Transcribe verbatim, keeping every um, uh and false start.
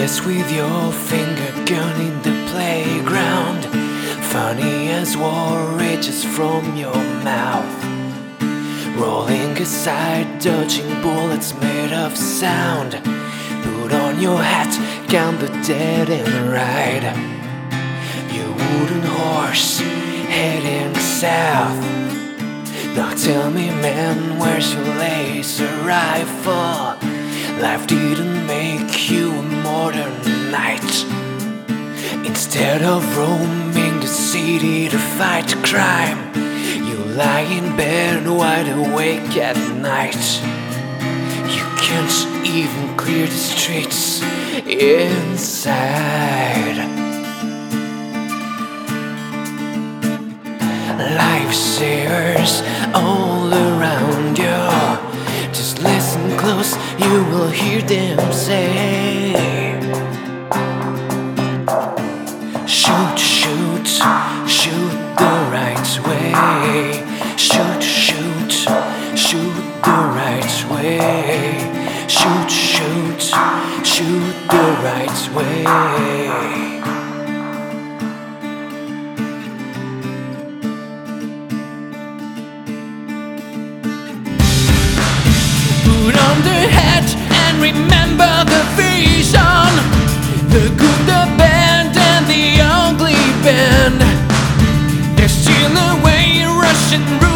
mess with your finger gun in the playground. Funny as war rages from your mouth. Rolling aside, dodging bullets made of sound. Put on your hat, count the dead and ride your wooden horse heading south. Now tell me, man, where's your laser rifle? Life didn't make you a modern knight. Instead of roaming the city to fight crime, you lie in bed wide awake at night. You can't even clear the streets inside. Lifesavers all around you. Just listen close, you will hear them say, shoot, shoot, shoot the right way. Shoot, shoot, shoot the right way. Shoot, shoot, shoot the right way. Put on the hat and remember the vision, the good, the bad, and the ugly band. There's still a way, Russian roulette.